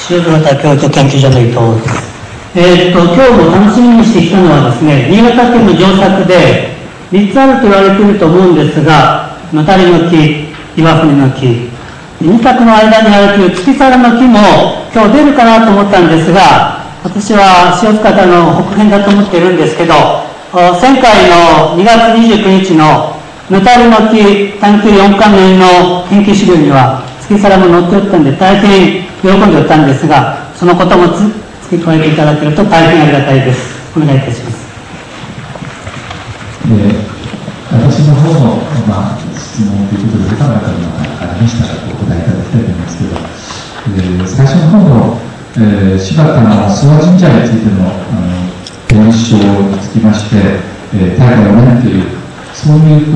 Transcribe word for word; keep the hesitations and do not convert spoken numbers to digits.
塩塚教育研究所の伊藤です。えー、っと今日も楽しみにしてきたのはですね、新潟県の上作でみっつあると言われていると思うんですが、マタリの木、岩船の木、に択の間にあるという月皿の木も今日出るかなと思ったんですが、私は塩塚の北辺だと思っているんですけど、前回のにがつにじゅうくにちのマタリの木探究よんかんめの研究資料には月皿も載っておったんで大変喜んでおったんですが、そのこともつ付け加えていただけると大変ありがたいです。お願いいたします。 えー、私の方の、まあ、質問ということで他の方にありましたらお答えいただきたいと思いますけど、えー、最初の方の、えー、柴田の諏訪神社についての、あの検証につきまして、えー、大会をやめるというそういう